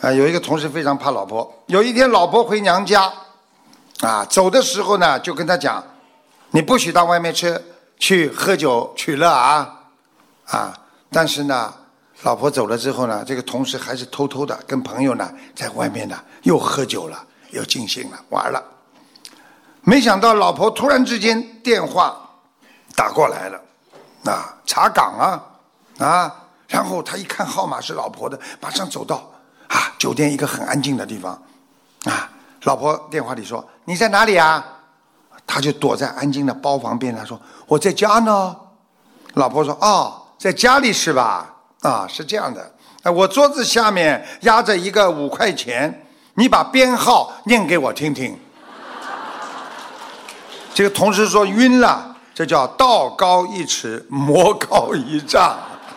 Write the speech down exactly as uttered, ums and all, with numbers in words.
啊，有一个同事非常怕老婆。有一天，老婆回娘家，啊，走的时候呢，就跟他讲：“你不许到外面去去喝酒取乐啊，啊！”但是呢，老婆走了之后呢，这个同事还是偷偷的跟朋友呢在外面呢又喝酒了，又尽兴了，玩了。没想到老婆突然之间电话打过来了，啊，查岗啊，啊！然后他一看号码是老婆的，马上走到。啊，酒店一个很安静的地方，啊，老婆电话里说：“你在哪里啊？”他就躲在安静的包房边，他说：“我在家呢。”老婆说：“哦，在家里是吧？啊，是这样的，我桌子下面压着一个五块钱，你把编号念给我听听。”这个同事说：“晕了，这叫道高一尺，魔高一丈。”